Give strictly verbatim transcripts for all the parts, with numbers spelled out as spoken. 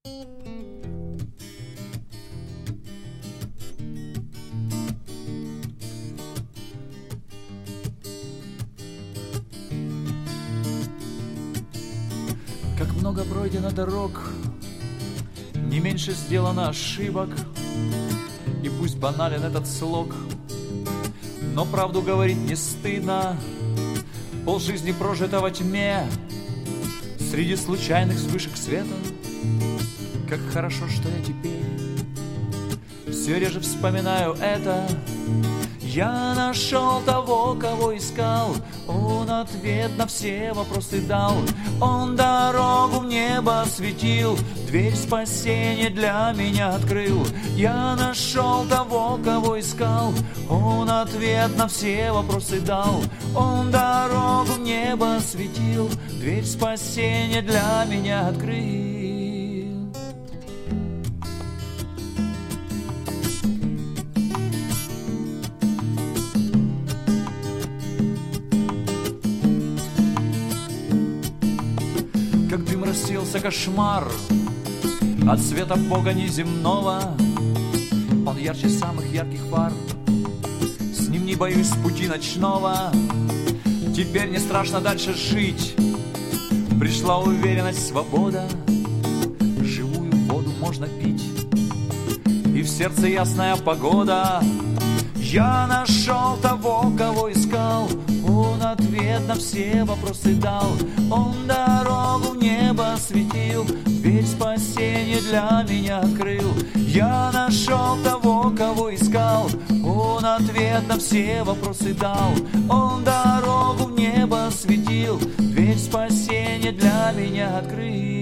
Как много пройдено дорог, не меньше сделано ошибок, и пусть банален этот слог, но правду говорить не стыдно. Полжизни прожито во тьме, среди случайных вспышек света. Как хорошо, что я теперь все реже вспоминаю это. Я нашел того, кого искал, он ответ на все вопросы дал. Он дорогу в небо осветил, дверь спасения для меня открыл. Я нашел того, кого искал, он ответ на все вопросы дал. Он дорогу в небо осветил, дверь спасения для меня открыл. Как дым рассеялся кошмар от света Бога неземного. Он ярче самых ярких фар, с ним не боюсь пути ночного. Теперь не страшно дальше жить, пришла уверенность, свобода. Живую воду можно пить, и в сердце ясная погода. Я нашел того, кого искал, он ответ на все вопросы дал. Он дорогу в небо осветил, дверь спасения для меня открыл. Я нашел того, кого искал, он ответ на все вопросы дал. Он дорогу в небо осветил, дверь спасения для меня открыл.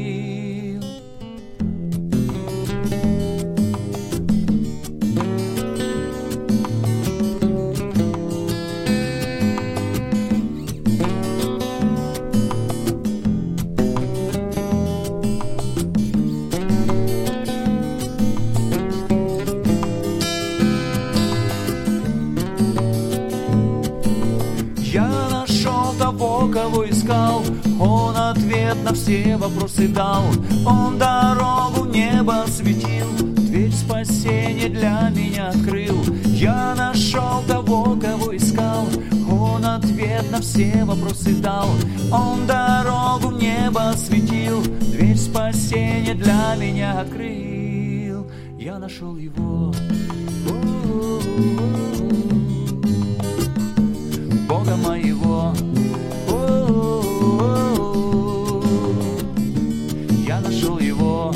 Я нашел того, кого искал, он ответ на все вопросы дал. Он дорогу в небо осветил, дверь спасения для меня открыл. Я нашел того, кого искал, он ответ на все вопросы дал. Он дорогу в небо осветил, дверь спасения для меня открыл. Я нашел его, Бога моего. О-о-о-о. Я нашел его,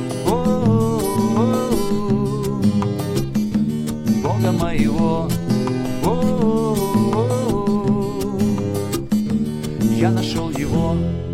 О-о-о-о. Бога моего. О-о-о-о. Я нашел его.